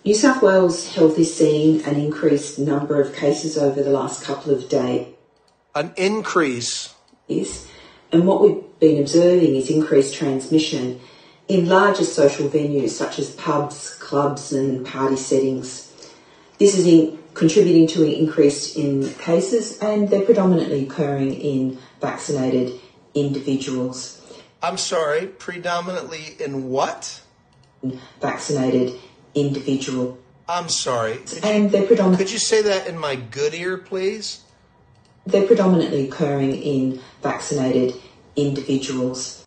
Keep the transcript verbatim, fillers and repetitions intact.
New South Wales Health is seeing an increased number of cases over the last couple of days. An increase? Yes. And what we've been observing is increased transmission in larger social venues such as pubs, clubs and party settings. This is in contributing to an increase in cases, and they're predominantly occurring in vaccinated individuals. I'm sorry, predominantly in what? Vaccinated individual. I'm sorry. Could and you, they're predominantly. Could you say that in my good ear, please? They're predominantly occurring in vaccinated individuals.